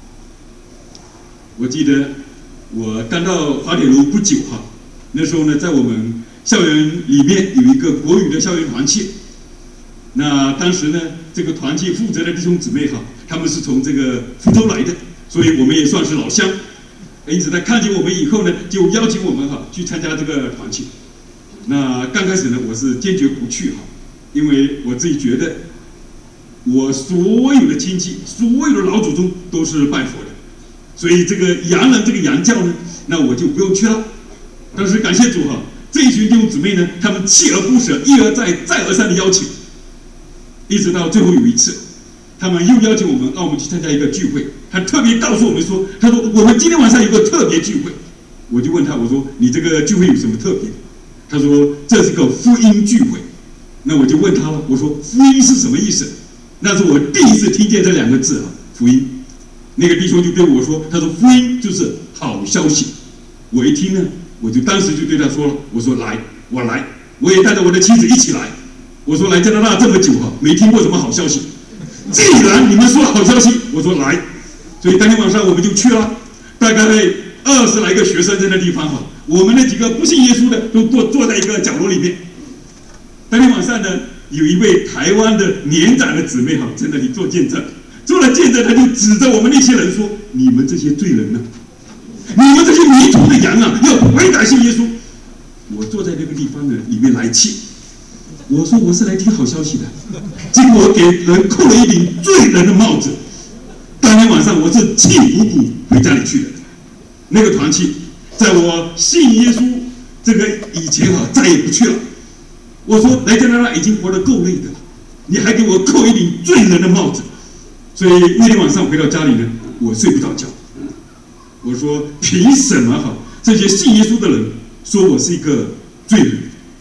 我记得我刚到滑铁卢不久哈，那时候呢，在我们校园里面有一个国语的校园团契。那当时呢，这个团契负责的弟兄姊妹哈，他们是从这个福州来的，所以我们也算是老乡。因此，他看见我们以后呢，就邀请我们哈去参加这个团契。那刚开始呢，我是坚决不去哈，因为我自己觉得，我所有的亲戚、所有的老祖宗都是拜佛的，所以这个洋人这个洋教呢，那我就不用去了。但是感谢主哈，这一群弟兄姊妹呢，他们锲而不舍，一而再、再而三的邀请。一直到最后有一次，他们又邀请我们，让我们去参加一个聚会。他特别告诉我们说：“他说我们今天晚上有个特别聚会。”我就问他，我说：“你这个聚会有什么特别？”他说：“这是个福音聚会。”那我就问他了，我说：“福音是什么意思？”那是我第一次听见这两个字啊，福音。那个弟兄就对我说：“他说福音就是好消息。”我一听呢，我就当时就对他说了，我说：“来，我来，我也带着我的妻子一起来。”我说来加拿大这么久哈，没听过什么好消息。既然你们说好消息，我说来。所以当天晚上我们就去了，大概二十来个学生在那地方哈，我们那几个不信耶稣的都坐坐在一个角落里面。当天晚上呢，有一位台湾的年长的姊妹哈，在那里做见证，做了见证，他就指着我们那些人说：“你们这些罪人呢、啊，你们这些迷途的羊啊，要悔改信耶稣。”我坐在那个地方呢，里面来气。我说我是来听好消息的，结果我给人扣了一顶罪人的帽子。当天晚上我是气鼓鼓回家里去的。那个团契，在我信耶稣这个以前哈，再也不去了。我说来加拿大已经活得够累的了，你还给我扣一顶罪人的帽子。所以那天晚上回到家里呢，我睡不着觉。我说凭什么哈，这些信耶稣的人说我是一个罪人？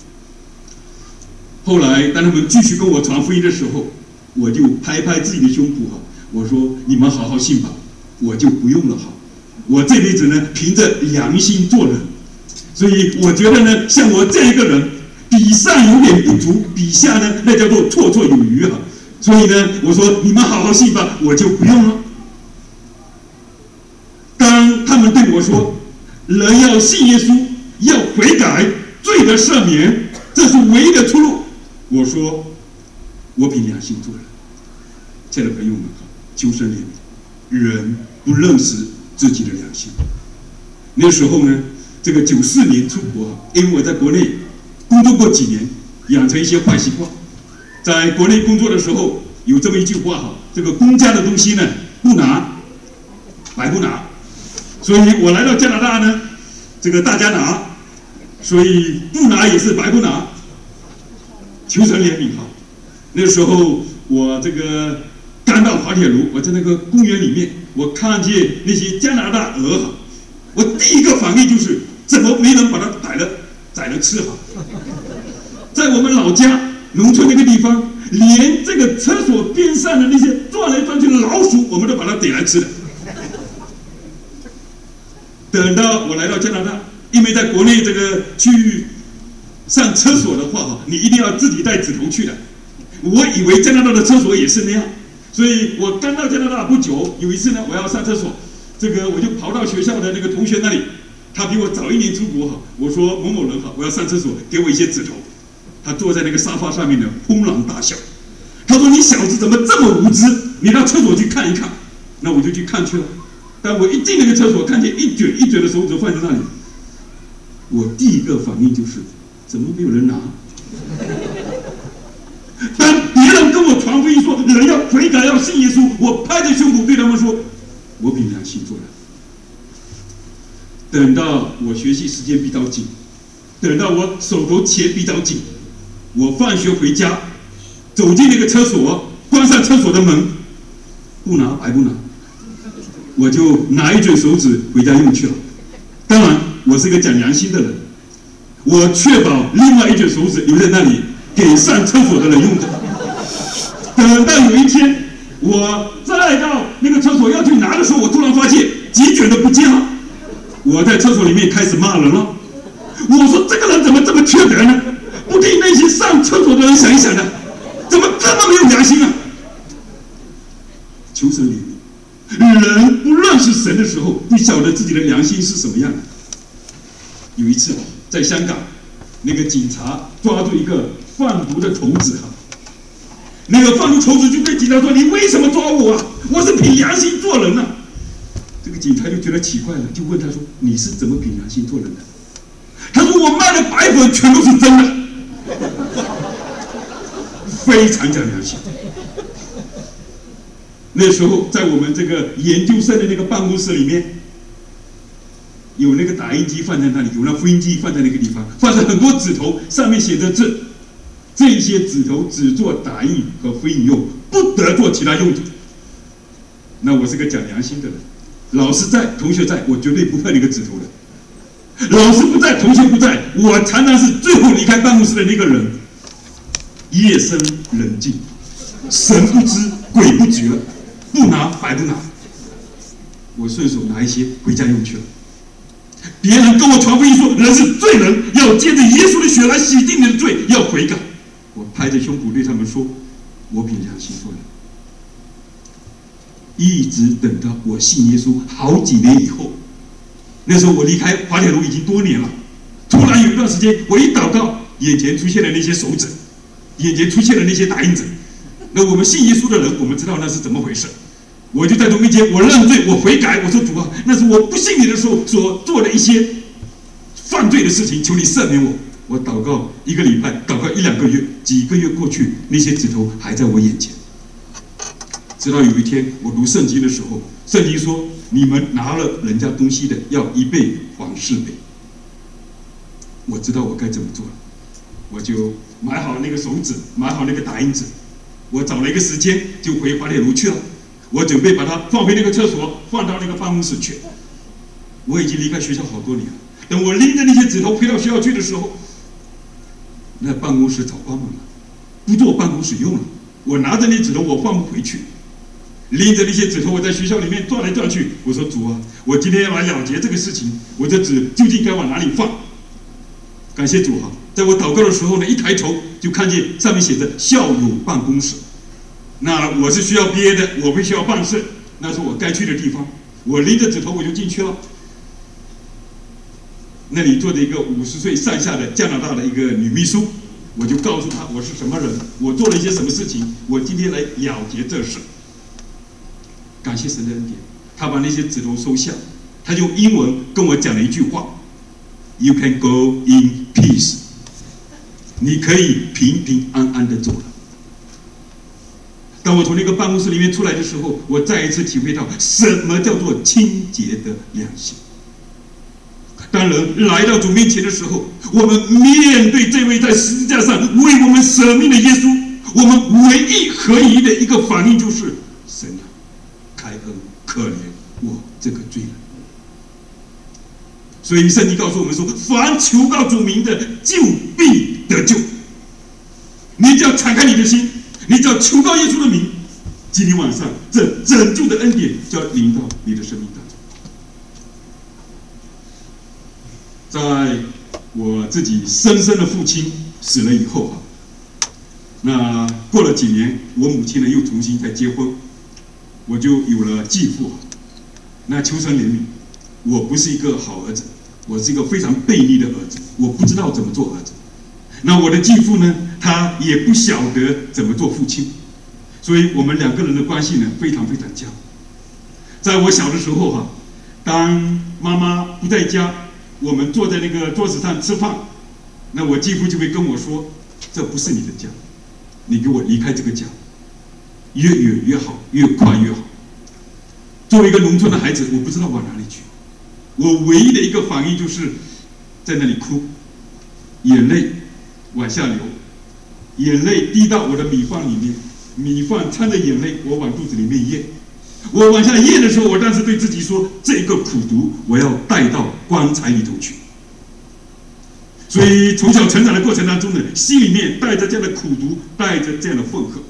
后来，当他们继续跟我传福音的时候，我就拍拍自己的胸脯哈，我说：“你们好好信吧，我就不用了哈。我这辈子呢，凭着良心做人，所以我觉得呢，像我这样一个人，比上有点不足，比下呢，那叫做绰绰有余哈。所以呢，我说你们好好信吧，我就不用了。”当他们对我说：“人要信耶稣，要悔改，罪的赦免，这是唯一的出路。我说，我凭良心做人。亲爱的朋友们，求神怜悯，人不认识自己的良心。那时候呢，这个九四年出国，因为我在国内工作过几年，养成一些坏习惯。在国内工作的时候，有这么一句话哈，这个公家的东西呢，不拿白不拿。所以我来到加拿大呢，这个大家拿，所以不拿也是白不拿。求神怜悯哈。那时候我这个刚到滑铁卢，我在那个公园里面，我看见那些加拿大鹅哈，我第一个反应就是怎么没人把它逮了宰了吃哈？在我们老家农村那个地方，连这个厕所边上的那些转来转去的老鼠，我们都把它逮来吃了。等到我来到加拿大，因为在国内这个去上厕所的话哈，你一定要自己带指头去的。我以为加拿大的厕所也是那样，所以我刚到加拿大不久，有一次呢，我要上厕所，这个我就跑到学校的那个同学那里，他比我早一年出国哈，我说某某人哈，我要上厕所，给我一些指头。他坐在那个沙发上面呢，轰然大笑。他说：“你小子怎么这么无知？你到厕所去看一看。”那我就去看去了。但我一进那个厕所，看见一卷一卷的手指放在那里，我第一个反应就是：怎么没有人拿？当别人跟我传福音说人要悔改、要信耶稣，我拍着胸脯对他们说：“我凭良心做人。”等到我学习时间比较紧，等到我手头钱比较紧，我放学回家，走进那个厕所，关上厕所的门，不拿白不拿，我就拿一卷手指回家用去了。当然，我是个讲良心的人，我确保另外一卷手指留在那里给上厕所的人用的。等到有一天，我再到那个厕所要去拿的时候，我突然发现几卷都不见了。我在厕所里面开始骂人了。我说这个人怎么这么缺德呢？不替那些上厕所的人想一想呢？怎么这么没有良心啊？求神怜悯，人不认识神的时候，不晓得自己的良心是什么样的。有一次在香港，那个警察抓住一个贩毒的头子哈，那个贩毒头子就对警察说：“你为什么抓我啊？我是凭良心做人啊！”这个警察就觉得奇怪了，就问他说：“你是怎么凭良心做人的？”他说：“我卖的白粉全都是真的。”非常讲良心。那时候在我们这个研究生的那个办公室里面，有那个打印机放在那里，有那复印机放在那个地方，放着很多纸头，上面写着字。这些纸头只做打印和复印用，不得做其他用途。那我是个讲良心的人，老师在，同学在，我绝对不碰那个纸头的。老师不在，同学不在，我常常是最后离开办公室的那个人。夜深人静，神不知鬼不觉，不拿白不拿，我顺手拿一些回家用去了。别人跟我传福音说人是罪人，要借着耶稣的血来洗净你的罪，要悔改。我拍着胸脯对他们说：“我凭良心做人。”一直等到我信耶稣好几年以后，那时候我离开滑铁卢已经多年了。突然有一段时间，我一祷告，眼前出现了那些手指，眼前出现了那些打印子。那我们信耶稣的人，我们知道那是怎么回事。我就在主面前，我认罪，我悔改，我说主啊，那是我不信你的时候所做的一些犯罪的事情，求你赦免我。我祷告一个礼拜，祷告一两个月，几个月过去，那些指头还在我眼前。直到有一天，我读圣经的时候，圣经说：“你们拿了人家东西的，要一倍还四倍。”我知道我该怎么做了，我就买好那个手指，买好那个打印纸，我找了一个时间就回滑铁卢去了。我准备把它放回那个厕所，放到那个办公室去。我已经离开学校好多年了。等我拎着那些纸头回到学校去的时候，那办公室早关门了，不做办公室用了。我拿着那纸头，我放不回去。拎着那些纸头，我在学校里面转来转去。我说：“主啊，我今天要来了结这个事情，我这纸究竟该往哪里放？”感谢主哈，在我祷告的时候呢，一抬头就看见上面写着校友办公室。那我是需要毕业的，我必须要办事，那是我该去的地方。我拎着纸头我就进去了。 那里坐着一个五十岁上下的加拿大的一个女秘书，我就告诉她我是什么人，我做了一些什么事情，我今天来了结这事。感谢神的恩典，他把那些指头收下，他用英文跟我讲了一句话 ：“You can go in peace。”你可以平平安安的走了。当我从那个办公室里面出来的时候，我再一次体会到什么叫做清洁的良心。当人来到主面前的时候，我们面对这位在十字架上为我们舍命的耶稣，我们唯一合宜的一个反应就是：神啊，开恩可怜我这个罪人。所以圣经告诉我们说，凡求告主名的，就必得救。你只要敞开你的心，你只要求告耶稣的名，今天晚上这拯救的恩典就要临到你的生命当中。在我自己生身的父亲死了以后啊，那过了几年，我母亲呢又重新再结婚，我就有了继父。那求神怜悯，我不是一个好儿子，我是一个非常悖逆的儿子，我不知道怎么做儿子。那我的继父呢，他也不晓得怎么做父亲，所以我们两个人的关系呢非常非常僵。在我小的时候哈、啊，当妈妈不在家，我们坐在那个桌子上吃饭，那我继父就会跟我说：“这不是你的家，你给我离开这个家，越远越好，越快越好。”作为一个农村的孩子，我不知道往哪里去，我唯一的一个反应就是在那里哭，眼泪往下流，眼泪滴到我的米饭里面，米饭掺着眼泪，我往肚子里面咽。我往下咽的时候，我当时对自己说：“这个苦毒，我要带到棺材里头去。”所以从小成长的过程当中呢，心里面带着这样的苦毒，带着这样的愤恨。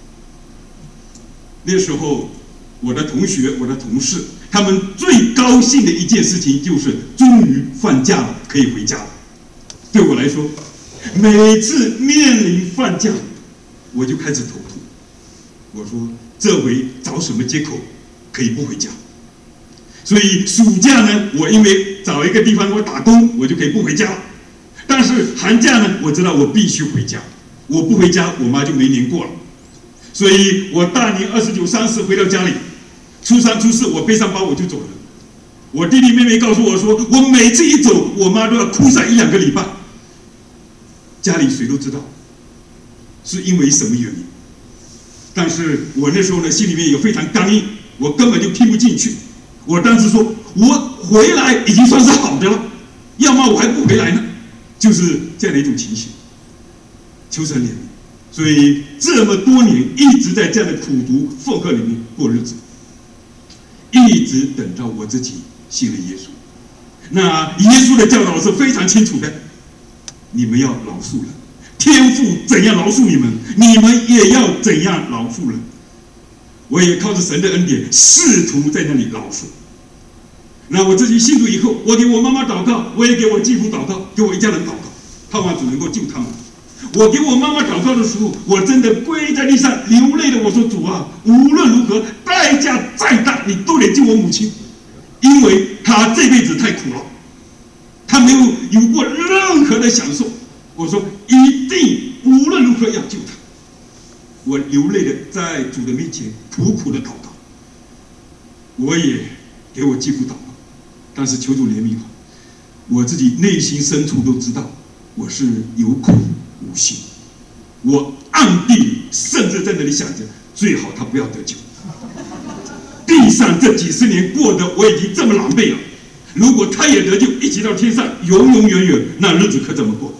那时候，我的同学、我的同事，他们最高兴的一件事情就是终于放假了，可以回家了。对我来说，每次面临放假，我就开始头痛。我说这回找什么借口可以不回家？所以暑假呢，我因为找一个地方我打工，我就可以不回家了。但是寒假呢，我知道我必须回家，我不回家，我妈就没年过了。所以我大年二十九、三十回到家里，初三、初四我背上包我就走了。我弟弟妹妹告诉我说，我每次一走，我妈都要哭上一两个礼拜。家里谁都知道是因为什么原因，但是我那时候呢，心里面也非常刚硬，我根本就听不进去。我当时说，我回来已经算是好的了，要么我还不回来呢，就是这样的一种情形。求神怜悯，所以这么多年一直在这样的苦毒愤恨里面过日子，一直等到我自己信了耶稣。那耶稣的教导是非常清楚的，你们要饶恕人，天父怎样饶恕你们，你们也要怎样饶恕人。我也靠着神的恩典，试图在那里饶恕。那我自己信主以后，我给我妈妈祷告，我也给我继父祷告，给我一家人祷告，盼望主能够救他们。我给我妈妈祷告的时候，我真的跪在地上流泪的，我说：“主啊，无论如何，代价再大，你都得救我母亲，因为她这辈子太苦了，她没有有过任何的享受。”我说：“一定无论如何要救她。”我流泪的在主的面前苦苦的祷告，我也给我继父祷告，但是求主怜悯啊！我自己内心深处都知道，我是有苦无心，我暗地里甚至在那里想着，最好他不要得救。地上这几十年过得我已经这么狼狈了，如果他也得救，一起到天上，永永远远，那日子可怎么过？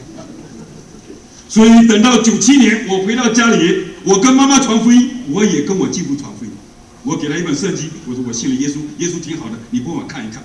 所以等到九七年，我回到家里，我跟妈妈传福音，我也跟我继父传福音。我给他一本圣经，我说我信了耶稣，耶稣挺好的，你帮我看一看。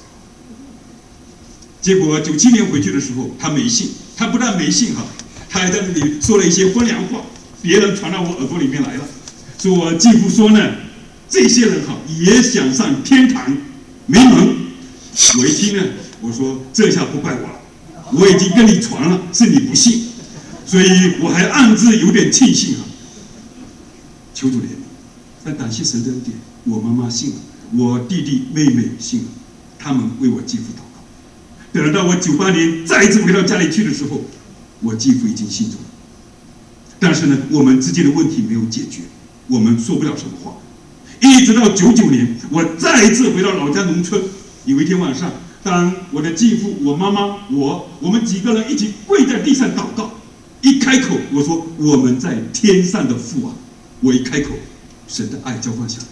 结果九七年回去的时候，他没信，他不但没信哈，他还在那里说了一些风凉话，别人传到我耳朵里面来了，说我继父说呢，这些人哈也想上天堂，没门。我一听呢，我说这下不怪我了，我已经跟你传了，是你不信。所以我还暗自有点庆幸啊，求主怜悯。但感谢神的恩典，我妈妈信了，我弟弟妹妹信了，他们为我继父祷告。 等到我九八年再一次回到家里去的时候，我继父已经信主了。但是呢，我们之间的问题没有解决，我们说不了什么话。一直到九九年，我再一次回到老家农村。有一天晚上，当我的继父、我妈妈、我，我们几个人一起跪在地上祷告，一开口我说：“我们在天上的父啊！”我一开口，神的爱浇灌下来。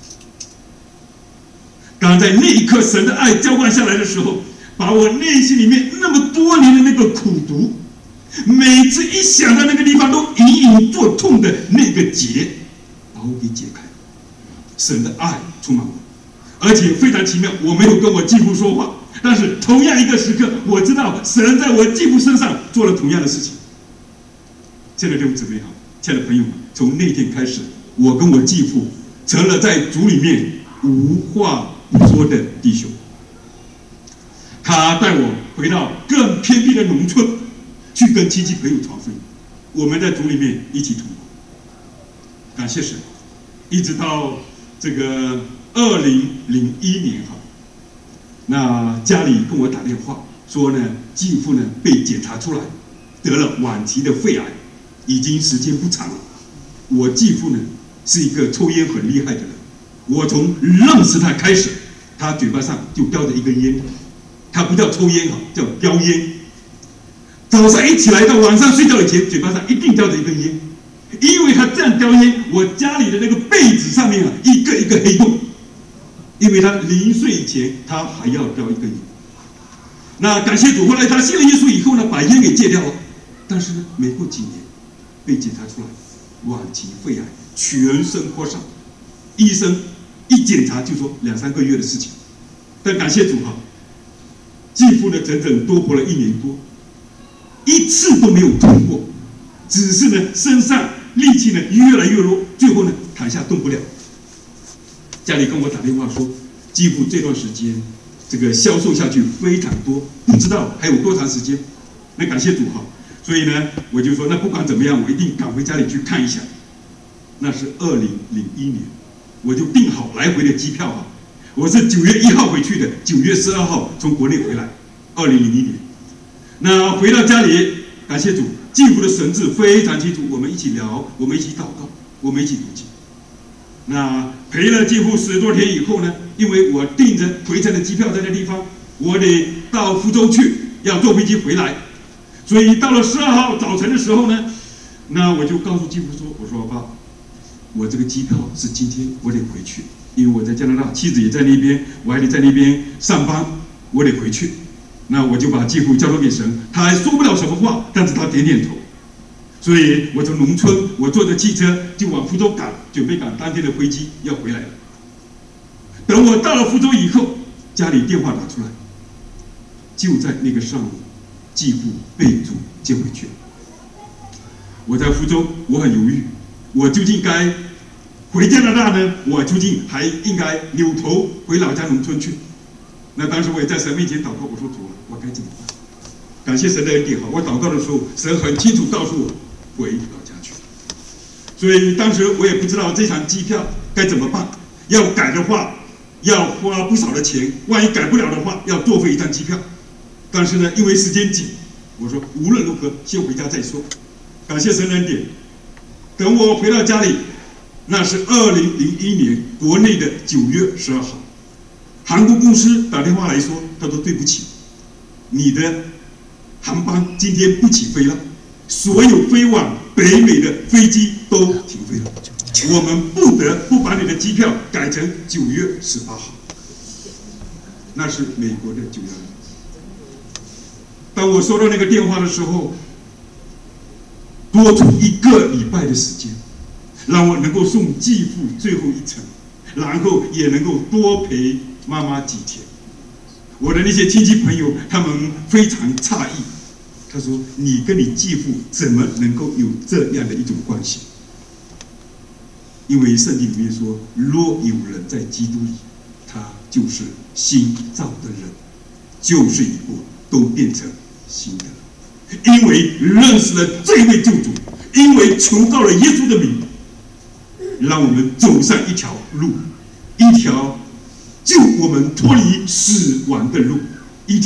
刚在那一刻，神的爱浇灌下来的时候，把我内心里面那么多年的那个苦毒，每次一想到那个地方都隐隐作痛的那个结，把我给解开。神的爱充满我，而且非常奇妙，我没有跟我继父说话，但是同样一个时刻，我知道神在我继父身上做了同样的事情。亲爱的弟兄姊妹好，亲爱的朋友们，从那天开始，我跟我继父成了在主里面无话不说的弟兄。他带我回到更偏僻的农村，去跟亲戚朋友传福音。我们在主里面一起同工，感谢神。一直到这个二零零一年哈，那家里跟我打电话说呢，继父呢被检查出来得了晚期的肺癌，已经时间不长了。我继父呢是一个抽烟很厉害的人，我从认识他开始，他嘴巴上就叼着一根烟，他不叫抽烟哈，叫叼烟。早上一起来到晚上睡觉以前，嘴巴上一定叼着一根烟。因为他这样叼烟，我家里的那个被子上面啊，一个一个黑洞。因为他临睡以前，他还要叼一根烟。那感谢主，后来他信了耶稣以后呢，把烟给戒掉了。但是呢，没过几年，被检查出来晚期肺癌，全身扩散。医生一检查就说两三个月的事情。但感谢主哈，继父呢整整多活了一年多，一次都没有痛过，只是呢身上力气呢越来越弱，最后呢躺下动不了。家里跟我打电话说，继父这段时间这个消瘦下去非常多，不知道还有多长时间。那感谢主哈，所以呢我就说，那不管怎么样，我一定赶回家里去看一下。那是二零零一年，我就订好来回的机票哈。我是九月一号回去的，九月十二号从国内回来。二零零一年，那回到家里，感谢主，继父的神志非常清楚，我们一起聊，我们一起祷告，我们一起读经。那陪了继父十多天以后呢，因为我订着回程的机票在那地方，我得到福州去，要坐飞机回来，所以到了十二号早晨的时候呢，那我就告诉继父说，我说爸，我这个机票是今天我得回去，因为我在加拿大，妻子也在那边，我还得在那边上班，我得回去。那我就把继父交托给神，他还说不了什么话，但是他点点头。所以我从农村，我坐着汽车就往福州赶，准备赶当天的飞机要回来了。等我到了福州以后，家里电话打出来，就在那个上午，继父被主接回去了。我在福州，我很犹豫，我究竟该回加拿大呢？我究竟还应该扭头回老家农村去？那当时我也在神面前祷告，我说主啊，我该怎么办？感谢神的恩典哈！我祷告的时候，神很清楚告诉我回老家去。所以当时我也不知道这场机票该怎么办，要改的话要花不少的钱，万一改不了的话，要作废一张机票。但是呢，因为时间紧，我说无论如何先回家再说。感谢神的恩典，等我回到家里，那是二零零一年国内的九月十二号。韩国公司打电话来说，他说对不起，你的航班今天不起飞了，所有飞往北美的飞机都停飞了，我们不得不把你的机票改成九月十八号。那是美国的九月二。当我收到那个电话的时候，多出一个礼拜的时间，让我能够送继父最后一程，然后也能够多陪妈妈几天。我的那些亲戚朋友，他们非常诧异，他说：“你跟你继父怎么能够有这样的一种关系？”因为圣经里面说：“若有人在基督里，他就是新造的人，旧事已过，都变成新的了。”因为认识了这位救主，因为求告了耶稣的名，让我们走上一条路，一条救我们脱离死亡的路，一条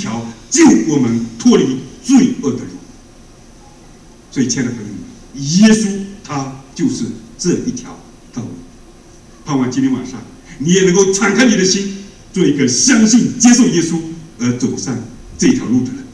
救我们脱离罪恶的路。所以，亲爱的朋友们，耶稣他就是这一条道路。盼望今天晚上你也能够敞开你的心，做一个相信、接受耶稣而走上这条路的人。